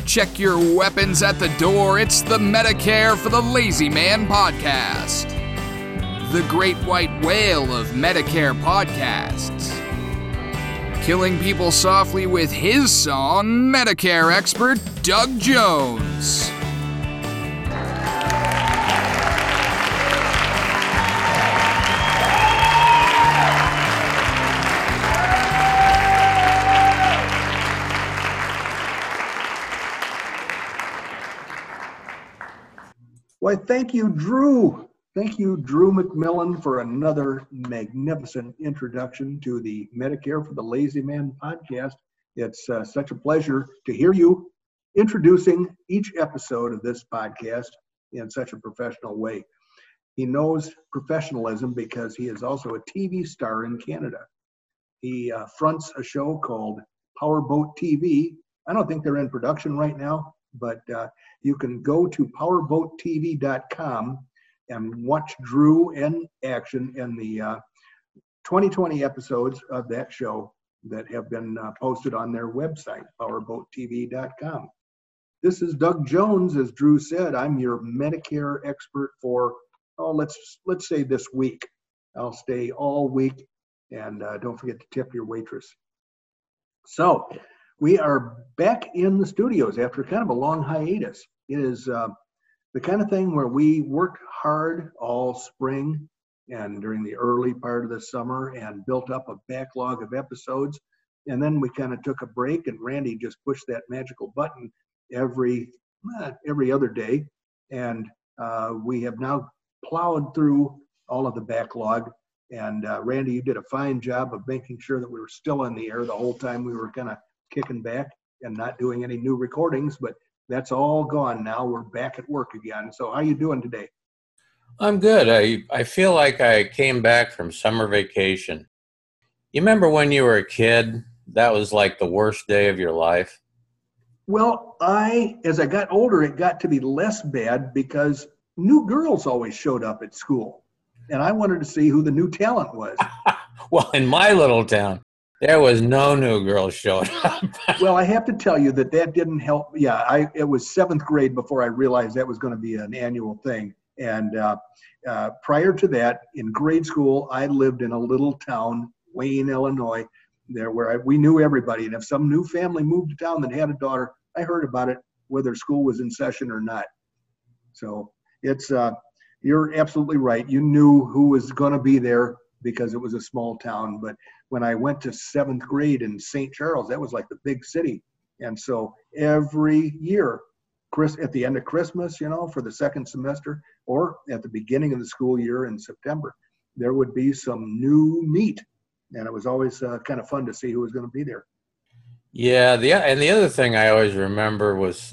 Check your weapons at the door. It's the Medicare for the Lazy Man podcast. The great white whale of Medicare podcasts. Killing people softly with his song, Medicare expert Doug Jones. Why, thank you, Drew. Thank you, Drew McMillan, for another magnificent introduction to the Medicare for the Lazy Man podcast. It's such a pleasure to hear you introducing each episode of this podcast in such a professional way. He knows professionalism because he is also a TV star in Canada. He fronts a show called Powerboat TV. I don't think they're in production right now, but you can go to powerboattv.com and watch Drew in action in the 2020 episodes of that show that have been posted on their website, powerboattv.com. This is Doug Jones. As Drew said, I'm your Medicare expert for, let's say this week. I'll stay all week, and don't forget to tip your waitress. So, we are back in the studios after kind of a long hiatus. It is the kind of thing where we worked hard all spring and during the early part of the summer and built up a backlog of episodes. And then we kind of took a break, and Randy just pushed that magical button every other day. And we have now plowed through all of the backlog. And Randy, you did a fine job of making sure that we were still in the air the whole time. We were kind of kicking back and not doing any new recordings, but that's all gone now. We're back at work again. So how you doing today? I'm good. I feel like I came back from summer vacation. You remember when you were a kid, that was like the worst day of your life? Well, as I got older, it got to be less bad because new girls always showed up at school. And I wanted to see who the new talent was. Well, in my little town, there was no new girls showing up. Well, I have to tell you that didn't help. Yeah, it was seventh grade before I realized that was going to be an annual thing. And prior to that, in grade school, I lived in a little town, Wayne, Illinois, there where we knew everybody. And if some new family moved to town that had a daughter, I heard about it, whether school was in session or not. So it's you're absolutely right. You knew who was going to be there because it was a small town. But when I went to seventh grade in St. Charles, that was like the big city. And so every year, at the end of Christmas, for the second semester, or at the beginning of the school year in September, there would be some new meat. And it was always kind of fun to see who was going to be there. Yeah, and the other thing I always remember was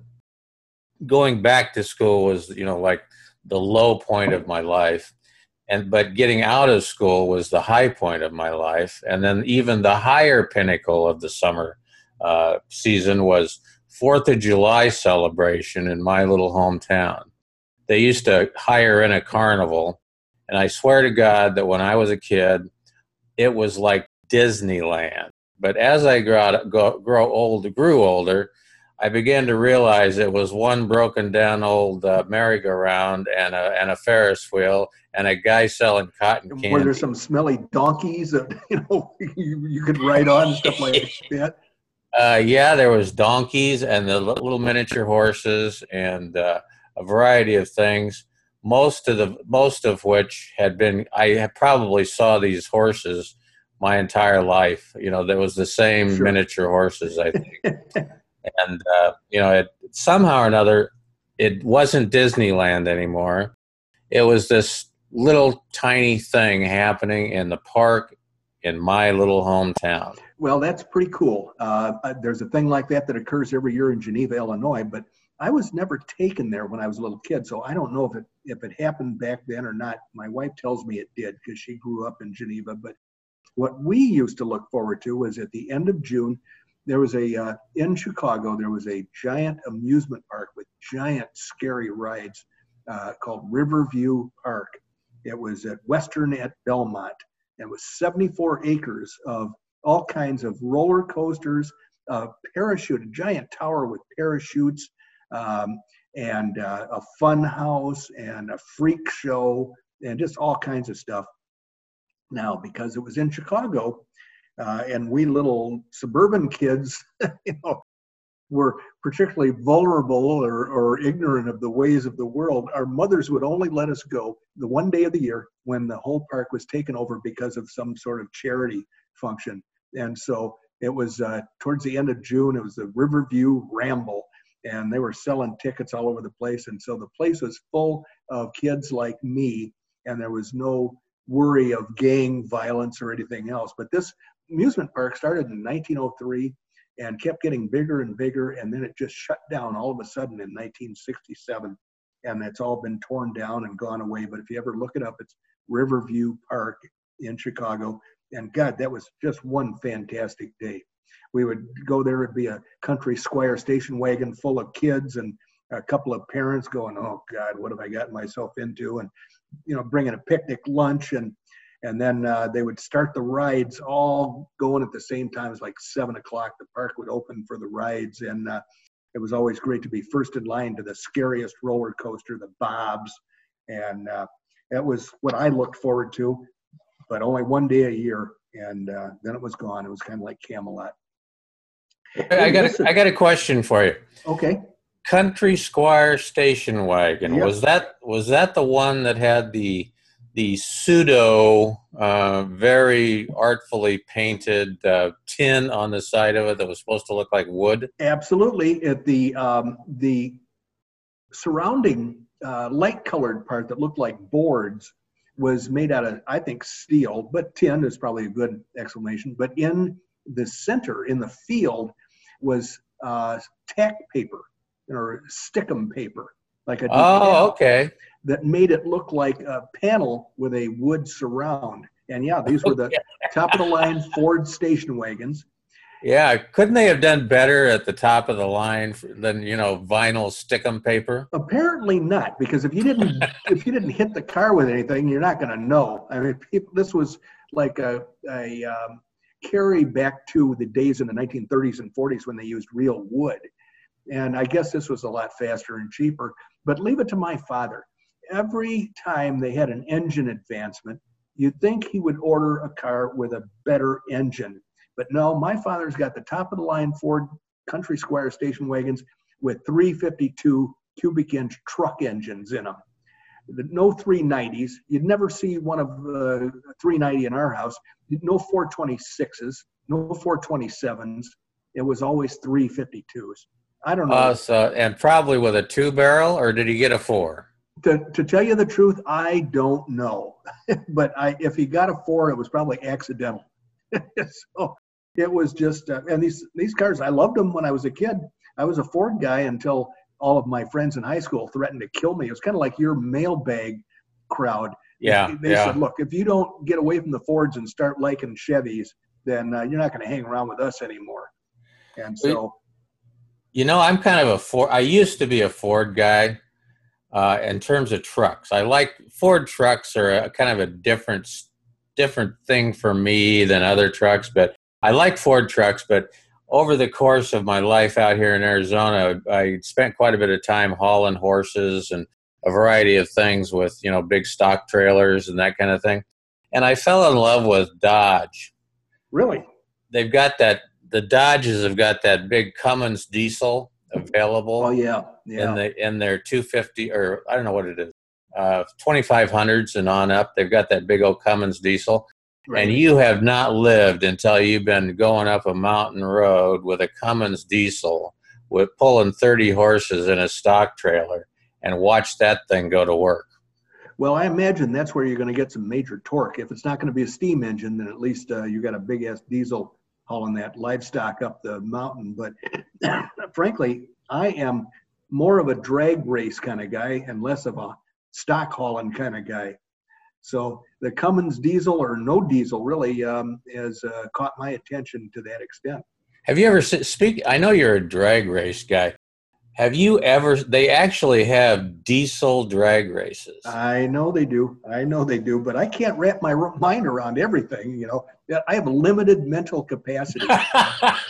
going back to school was, like the low point of my life. But getting out of school was the high point of my life. And then even the higher pinnacle of the summer season was 4th of July celebration in my little hometown. They used to hire in a carnival. And I swear to God that when I was a kid, it was like Disneyland. But as I grew older, I began to realize it was one broken down old merry-go-round and a Ferris wheel and a guy selling cotton candy. Were there some smelly donkeys that you could ride on and stuff like that? Yeah, there was donkeys and the little miniature horses and a variety of things. Most of which had been, I probably saw these horses my entire life. There was the same Sure. Miniature horses, I think. And, somehow or another, it wasn't Disneyland anymore. It was this little tiny thing happening in the park in my little hometown. Well, that's pretty cool. There's a thing like that occurs every year in Geneva, Illinois, but I was never taken there when I was a little kid, so I don't know if it happened back then or not. My wife tells me it did because she grew up in Geneva, but what we used to look forward to was at the end of June, there was in Chicago, there was a giant amusement park with giant scary rides called Riverview Park. It was at Western at Belmont. It was 74 acres of all kinds of roller coasters, a parachute, a giant tower with parachutes, and a fun house and a freak show and just all kinds of stuff. Now, because it was in Chicago, and we little suburban kids, were particularly vulnerable or ignorant of the ways of the world, our mothers would only let us go the one day of the year when the whole park was taken over because of some sort of charity function. And so it was towards the end of June, it was the Riverview Ramble, and they were selling tickets all over the place. And so the place was full of kids like me, and there was no worry of gang violence or anything else. But this amusement park started in 1903 and kept getting bigger and bigger, and then it just shut down all of a sudden in 1967, and it's all been torn down and gone away. But if you ever look it up, it's Riverview Park in Chicago, and God, that was just one fantastic day. We would go there, it'd be a Country Squire station wagon full of kids and a couple of parents going, oh God, what have I gotten myself into? And, bringing a picnic lunch, and then they would start the rides all going at the same time. It was like 7 o'clock. The park would open for the rides, and it was always great to be first in line to the scariest roller coaster, the Bobs, and that was what I looked forward to, but only one day a year, and then it was gone. It was kind of like Camelot. I got a question for you. Okay. Country Squire station wagon. Yep. Was that the one that had the pseudo, very artfully painted tin on the side of it that was supposed to look like wood? Absolutely. At the surrounding light-colored part that looked like boards was made out of, I think, steel, but tin is probably a good explanation. But in the center, in the field, was tack paper or stickum paper, like a okay, that made it look like a panel with a wood surround. And yeah, these were the top of the line Ford station wagons. Yeah, couldn't they have done better at the top of the line than vinyl stickum paper? Apparently not, because if you didn't hit the car with anything, you're not going to know. I mean, this was like a carry back to the days in the 1930s and 40s when they used real wood. And I guess this was a lot faster and cheaper. But leave it to my father. Every time they had an engine advancement, you'd think he would order a car with a better engine. But no, my father's got the top of the line Ford Country Squire station wagons with 352 cubic inch truck engines in them. No 390s. You'd never see one of 390 in our house. No 426s, no 427s. It was always 352s. I don't know. And probably with a 2-barrel, or did he get a 4? To tell you the truth, I don't know. But if he got a 4, it was probably accidental. So it was just, and these cars, I loved them when I was a kid. I was a Ford guy until all of my friends in high school threatened to kill me. It was kind of like your mailbag crowd. Yeah. They said, look, if you don't get away from the Fords and start liking Chevys, then you're not going to hang around with us anymore. And so. I'm kind of I used to be a Ford guy in terms of trucks. I like Ford trucks are a kind of a different thing for me than other trucks, but I like Ford trucks. But over the course of my life out here in Arizona, I spent quite a bit of time hauling horses and a variety of things with, big stock trailers and that kind of thing. And I fell in love with Dodge. Really? They've got the Dodges have got that big Cummins diesel available. Oh, yeah. In their 250, or I don't know what it is, 2500s and on up. They've got that big old Cummins diesel. Right. And you have not lived until you've been going up a mountain road with a Cummins diesel with pulling 30 horses in a stock trailer and watch that thing go to work. Well, I imagine that's where you're going to get some major torque. If it's not going to be a steam engine, then at least you got a big-ass diesel hauling that livestock up the mountain. But frankly, I am more of a drag race kind of guy and less of a stock hauling kind of guy. So the Cummins diesel or no diesel really has caught my attention to that extent. Have you ever I know you're a drag race guy. Have you ever, they actually have diesel drag races. I know they do, but I can't wrap my mind around everything, I have a limited mental capacity.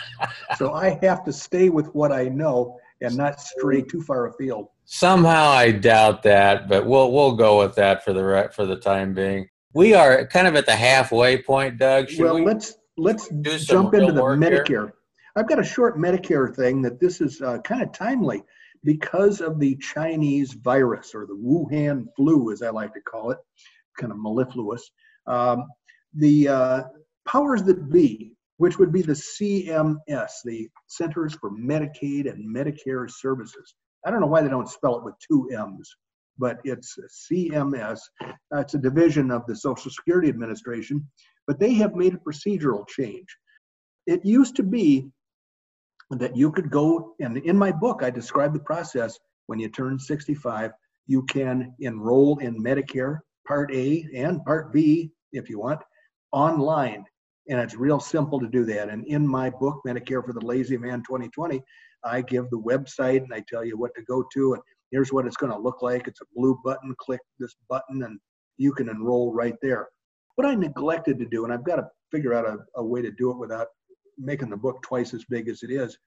So I have to stay with what I know and not stray too far afield. Somehow I doubt that, but we'll go with that for the time being. We are kind of at the halfway point, Doug. Should Well, we let's do some jump into real the work here? Medicare. I've got a short Medicare thing that this is kind of timely because of the Chinese virus, or the Wuhan flu, as I like to call it, kind of mellifluous. The powers that be, which would be the CMS, the Centers for Medicaid and Medicare Services. I don't know why they don't spell it with two M's, but it's CMS. It's a division of the Social Security Administration, but they have made a procedural change. It used to be that you could go, and in my book, I describe the process. When you turn 65, you can enroll in Medicare Part A and Part B, if you want, online. And it's real simple to do that. And in my book, Medicare for the Lazy Man 2020, I give the website and I tell you what to go to. And here's what it's going to look like. It's a blue button. Click this button and you can enroll right there. What I neglected to do, and I've got to figure out a way to do it without making the book twice as big as it is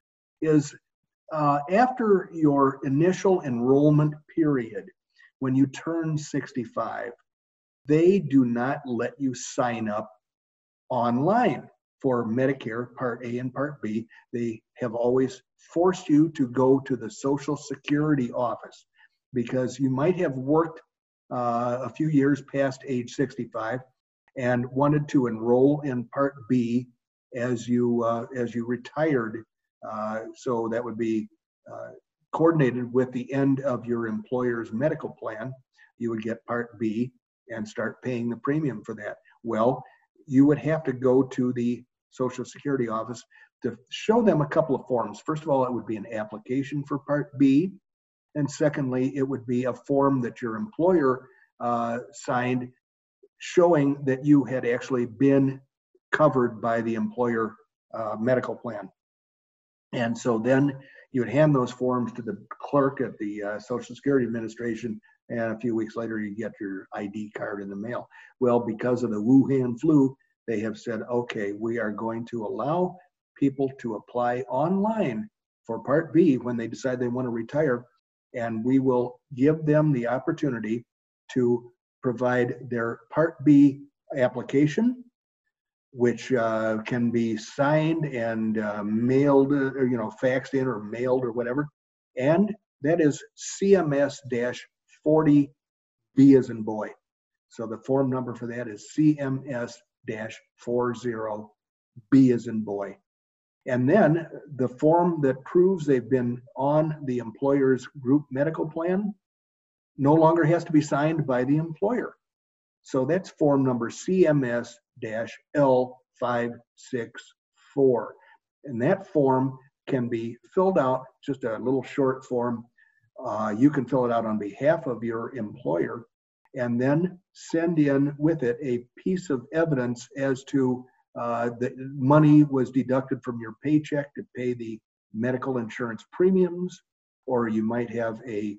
after your initial enrollment period, when you turn 65, they do not let you sign up online for Medicare Part A and Part B. They have always forced you to go to the Social Security office because you might have worked a few years past age 65 and wanted to enroll in Part B as you retired. So that would be coordinated with the end of your employer's medical plan. You would get Part B and start paying the premium for that. Well, you would have to go to the Social Security office to show them a couple of forms. First of all, it would be an application for Part B. And secondly, it would be a form that your employer signed showing that you had actually been covered by the employer medical plan. And so then you would hand those forms to the clerk at the Social Security Administration, and a few weeks later you get your ID card in the mail. Well, because of the Wuhan flu, they have said, okay, we are going to allow people to apply online for Part B when they decide they want to retire, and we will give them the opportunity to provide their Part B application, which can be signed and mailed, or, faxed in or mailed or whatever. And that is CMS-40B as in boy. So the form number for that is CMS-40B as in boy. And then the form that proves they've been on the employer's group medical plan no longer has to be signed by the employer. So that's form number CMS-L564. And that form can be filled out, just a little short form. You can fill it out on behalf of your employer and then send in with it a piece of evidence as to that money was deducted from your paycheck to pay the medical insurance premiums, or you might have a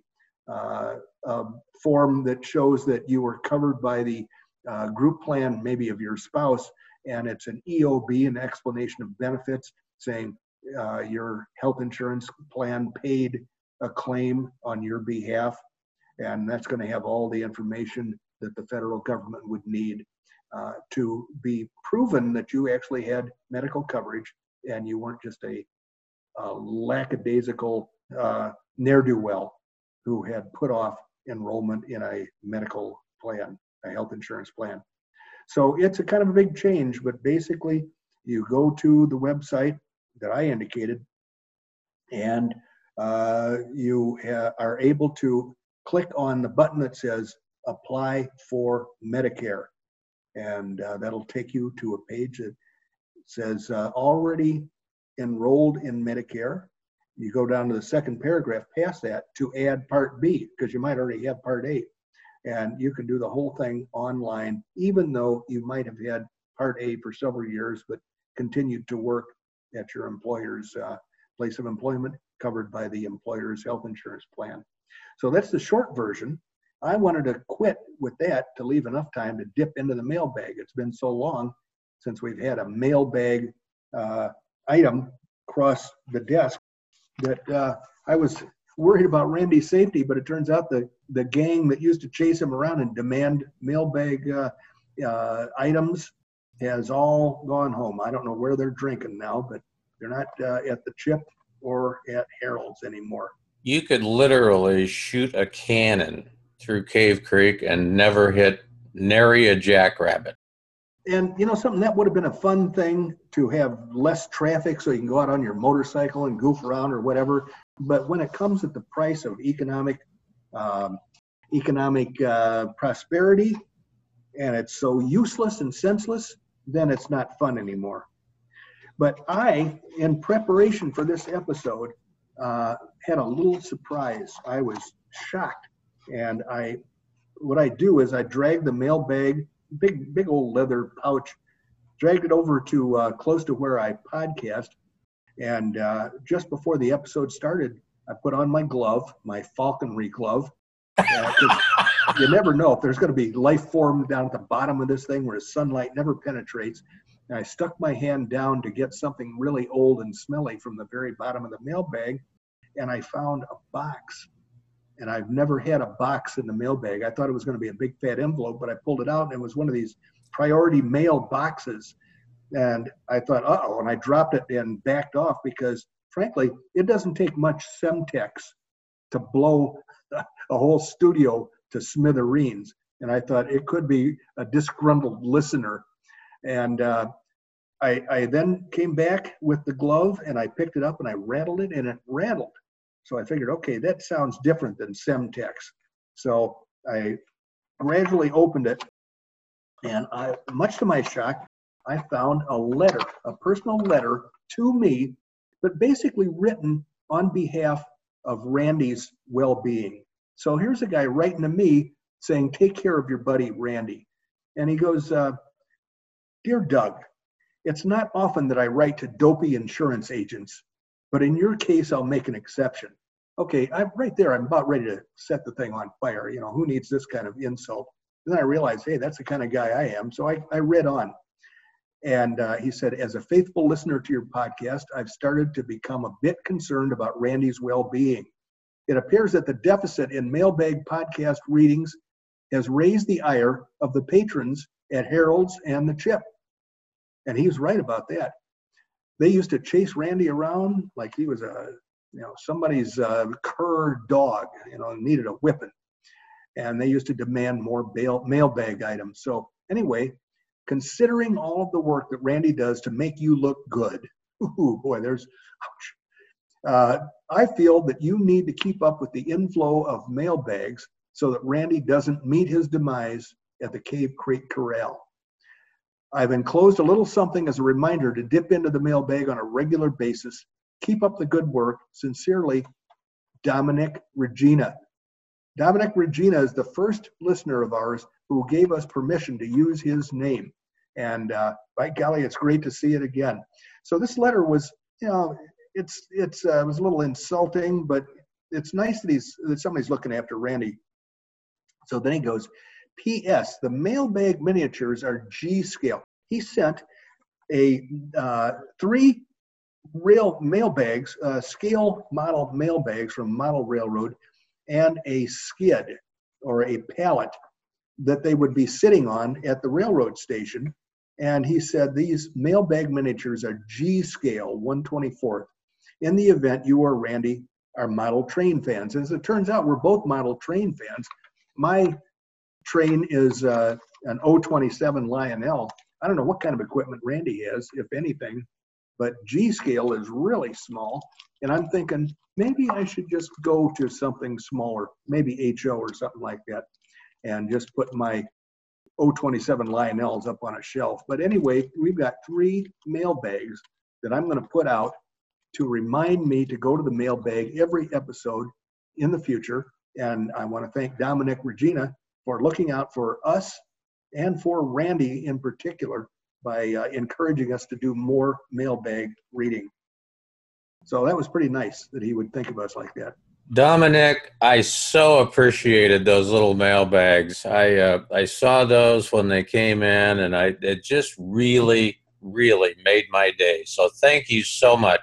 form that shows that you were covered by the group plan, maybe of your spouse, and it's an EOB, an explanation of benefits, saying your health insurance plan paid a claim on your behalf, and that's going to have all the information that the federal government would need to be proven that you actually had medical coverage and you weren't just a lackadaisical ne'er-do-well who had put off enrollment in a medical plan, a health insurance plan. So it's a kind of a big change, but basically you go to the website that I indicated and you are able to click on the button that says apply for Medicare. And that'll take you to a page that says already enrolled in Medicare. You go down to the second paragraph past that to add Part B, because you might already have Part A. And you can do the whole thing online, even though you might have had Part A for several years, but continued to work at your employer's place of employment, covered by the employer's health insurance plan. So that's the short version. I wanted to quit with that to leave enough time to dip into the mailbag. It's been so long since we've had a mailbag item across the desk that I was worried about Randy's safety, but it turns out the gang that used to chase him around and demand mailbag items has all gone home. I don't know where they're drinking now, but they're not at the Chip or at Harold's anymore. You could literally shoot a cannon through Cave Creek and never hit nary a jackrabbit. And, you know, something that would have been a fun thing to have less traffic so you can go out on your motorcycle and goof around or whatever. But when it comes at the price of economic prosperity, and it's so useless and senseless, then it's not fun anymore. But I, in preparation for this episode, had a little surprise. I was shocked. And what I do is I drag the mailbag, big old leather pouch, dragged it over to close to where I podcast. And just before the episode started, I put on my glove, my falconry glove. You never know if there's going to be life form down at the bottom of this thing where the sunlight never penetrates. And I stuck my hand down to get something really old and smelly from the very bottom of the mailbag, and I found a box. And I've never had a box in the mailbag. I thought it was going to be a big fat envelope, but I pulled it out and it was one of these priority mail boxes. And I thought, uh-oh, and I dropped it and backed off because, frankly, it doesn't take much Semtex to blow a whole studio to smithereens. And I thought it could be a disgruntled listener. And I then came back with the glove and I picked it up and I rattled it and it rattled. So I figured, okay, that sounds different than Semtex. So I gradually opened it, and much to my shock, I found a letter, a personal letter to me, but basically written on behalf of Randy's well-being. So here's a guy writing to me saying, take care of your buddy, Randy. And he goes, Dear Doug, it's not often that I write to dopey insurance agents, but in your case, I'll make an exception. Okay, right there, I'm about ready to set the thing on fire. You know, who needs this kind of insult? Then I realized, hey, that's the kind of guy I am. So I read on. And he said, as a faithful listener to your podcast, I've started to become a bit concerned about Randy's well-being. It appears that the deficit in mailbag podcast readings has raised the ire of the patrons at Harold's and the Chip. And he was right about that. They used to chase Randy around like he was somebody's cur dog, needed a whipping. And they used to demand more mailbag items. So anyway, considering all of the work that Randy does to make you look good, I feel that you need to keep up with the inflow of mailbags so that Randy doesn't meet his demise at the Cave Creek Corral. I've enclosed a little something as a reminder to dip into the mailbag on a regular basis. Keep up the good work. Sincerely, Dominic Regina. Dominic Regina is the first listener of ours who gave us permission to use his name. And by golly, it's great to see it again. So this letter was, it was a little insulting, but it's nice that somebody's looking after Randy. So then he goes, P.S. The mailbag miniatures are G-scale. He sent a 3 rail mailbags, scale model mailbags from Model Railroad, and a skid or a pallet that they would be sitting on at the railroad station. And he said these mailbag miniatures are G-scale, 1/24. In the event you or Randy are model train fans. As it turns out, we're both model train fans. My train is an 027 Lionel. I don't know what kind of equipment Randy has, if anything, but G-scale is really small. And I'm thinking maybe I should just go to something smaller, maybe HO or something like that, and just put my 027 Lionels up on a shelf. But anyway, we've got 3 mailbags that I'm going to put out to remind me to go to the mailbag every episode in the future. And I want to thank Dominic Regina for looking out for us and for Randy in particular by encouraging us to do more mailbag reading. So that was pretty nice that he would think of us like that. Dominic, I so appreciated those little mailbags. I saw those when they came in, and it just really, really made my day. So thank you so much.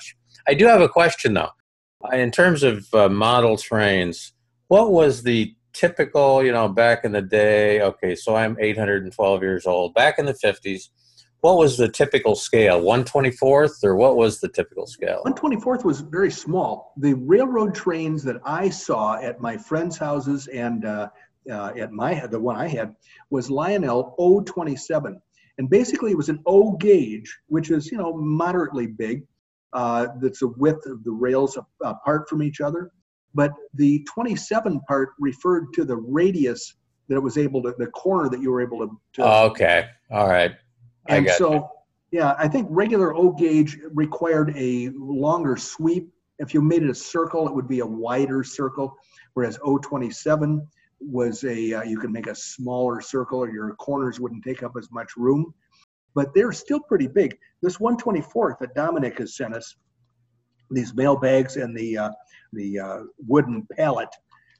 I do have a question, though. In terms of model trains, what was the typical, back in the day? Okay, so I'm 812 years old. Back in the 50s, what was the typical scale? 1/24th, or what was the typical scale? 1/24th was very small. The railroad trains that I saw at my friends' houses and at the one I had was Lionel 027. And basically it was an O gauge, which is, moderately big. That's the width of the rails apart from each other. But the 27 part referred to the radius that it was able to, the corner that you were able to. Okay. All right. And so, yeah, I think regular O gauge required a longer sweep. If you made it a circle, it would be a wider circle, whereas 027 was you could make a smaller circle, or your corners wouldn't take up as much room. But they're still pretty big. This 1/24th that Dominic has sent us, these mailbags and the wooden pallet,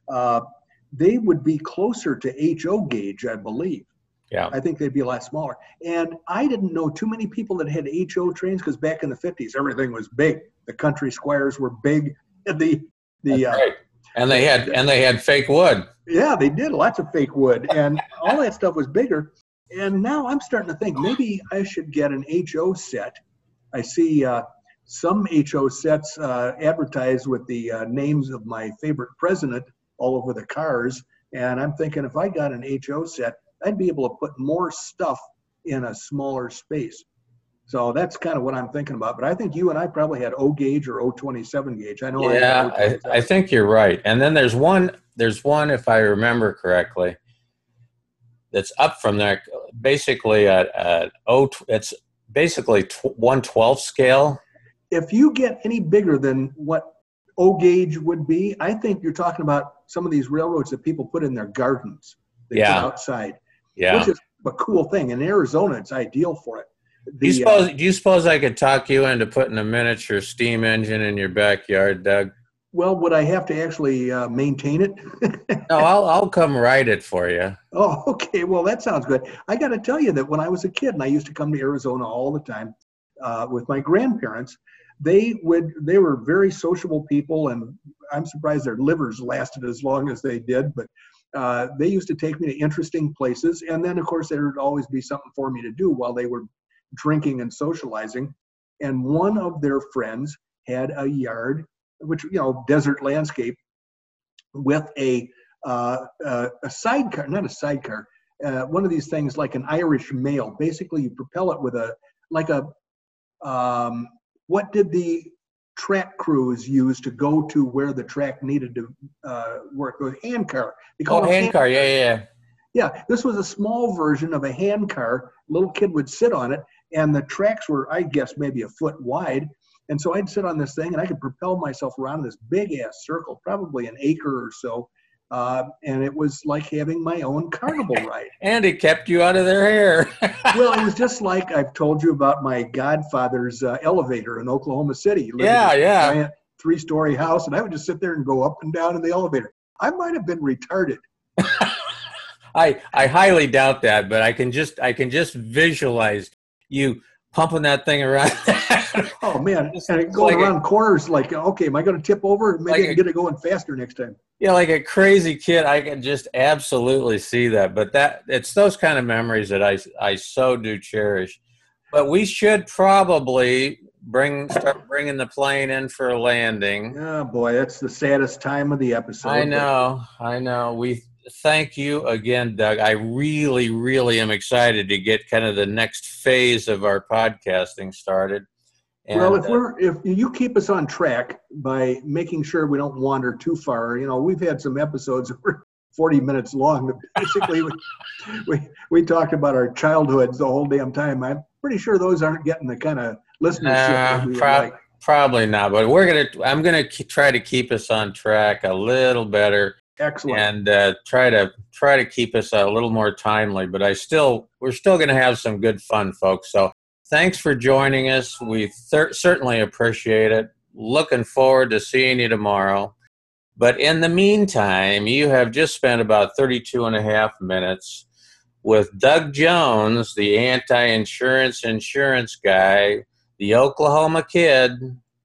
they would be closer to HO gauge, I believe. Yeah. I think they'd be a lot smaller. And I didn't know too many people that had HO trains, because back in the 50s, everything was big. The country squires were big. And right. And they had fake wood. Yeah, they did lots of fake wood, and all that stuff was bigger. And now I'm starting to think maybe I should get an HO set. I see some HO sets advertised with the names of my favorite president all over the cars. And I'm thinking if I got an HO set, I'd be able to put more stuff in a smaller space. So that's kind of what I'm thinking about. But I think you and I probably had O gauge or 027 gauge. I know. Yeah, I think you're right. And then there's one, if I remember correctly, that's up from there. Basically, it's basically 1/12 scale. If you get any bigger than what O gauge would be, I think you're talking about some of these railroads that people put in their gardens. They put outside. Yeah. Which is a cool thing. In Arizona, it's ideal for it. Do you suppose I could talk you into putting a miniature steam engine in your backyard, Doug? Well, would I have to actually maintain it? No, I'll come ride it for you. Oh, okay. Well, that sounds good. I got to tell you that when I was a kid, and I used to come to Arizona all the time with my grandparents, they were very sociable people, and I'm surprised their livers lasted as long as they did. But they used to take me to interesting places, and then of course there would always be something for me to do while they were drinking and socializing. And one of their friends had a yard, which, desert landscape, with a sidecar, not a sidecar, one of these things like an Irish mail. Basically, you propel it with what did the track crews use to go to where the track needed to work? It was a hand car. Hand car, yeah. Yeah, this was a small version of a hand car. A little kid would sit on it, and the tracks were, I guess, maybe a foot wide. And so I'd sit on this thing, and I could propel myself around this big-ass circle, probably an acre or so. And it was like having my own carnival ride. And it kept you out of their hair. Well, it was just like I've told you about my godfather's elevator in Oklahoma City. He lived in a giant 3-story house, and I would just sit there and go up and down in the elevator. I might have been retarded. I highly doubt that, but I can just visualize you pumping that thing around. Oh man, and it going around corners like, okay, am I going to tip over? Maybe I can get it going faster next time. Yeah, like a crazy kid, I can just absolutely see that. But it's those kind of memories that I so do cherish. But we should probably start bringing the plane in for a landing. Oh boy, that's the saddest time of the episode. I know. We thank you again, Doug. I really, really am excited to get kind of the next phase of our podcasting started. And, well, if you keep us on track by making sure we don't wander too far, we've had some episodes that were 40 minutes long. Basically, we talked about our childhoods the whole damn time. I'm pretty sure those aren't getting the kind of listenership that we would like. Probably not, but I'm gonna try to keep us on track a little better. Excellent. And try to keep us a little more timely. But we're still going to have some good fun, folks. So thanks for joining us. We certainly appreciate it. Looking forward to seeing you tomorrow. But in the meantime, you have just spent about 32 and a half minutes with Doug Jones, the anti-insurance guy, the Oklahoma kid,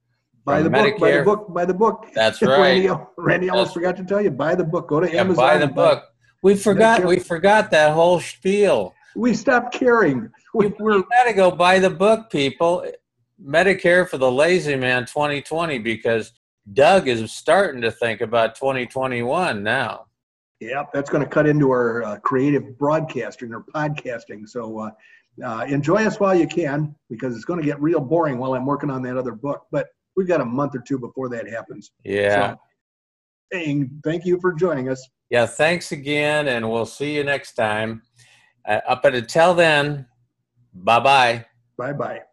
Buy the book, buy the book, buy the book. That's right. Randy almost forgot to tell you, buy the book. Go to Amazon. Buy the book. We forgot that whole spiel. We stopped caring. You got to go buy the book, people. Medicare for the Lazy Man 2020, because Doug is starting to think about 2021 now. Yep, that's going to cut into our creative broadcasting or podcasting. So enjoy us while you can, because it's going to get real boring while I'm working on that other book. But we've got a month or two before that happens. Yeah. So, thank you for joining us. Yeah, thanks again, and we'll see you next time. Up until then, bye-bye. Bye-bye.